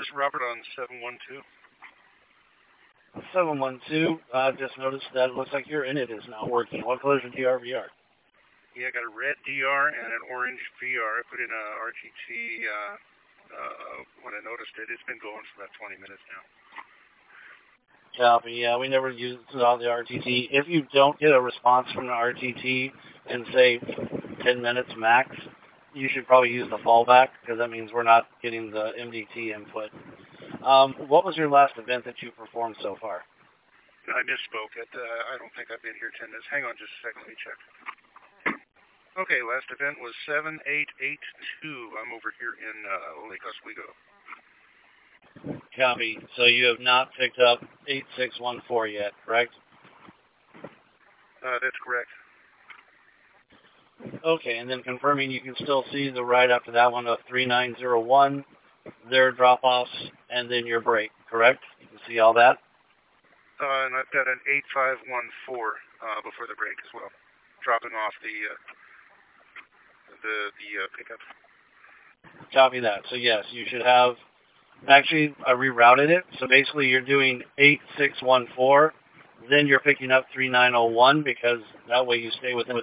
This is Robert on 712. 712, I just noticed that it looks like your init is not working. What color is your DR/VR? Yeah, I got a red DR and an orange VR. I put in a RTT when I noticed it. It's been going for about 20 minutes now. Copy. Yeah, we never use it on the RTT. If you don't get a response from the RTT in, say, 10 minutes max, you should probably use the fallback, because that means we're not getting the MDT input. What was your last event that you performed so far? I misspoke. I don't think I've been here 10 minutes. Hang on just a second. Let me check. Okay, last event was 7882. I'm over here in Lake Oswego. Copy. So you have not picked up 8614 yet, correct? That's correct. Okay, and then confirming you can still see the ride after that one of 3901, their drop-offs, and then your break, correct? You can see all that? And I've got an 8514 before the break as well, dropping off the pickup. Copy that. So yes, you should have, actually I rerouted it, so basically you're doing 8614, then you're picking up 3901 because that way you stay within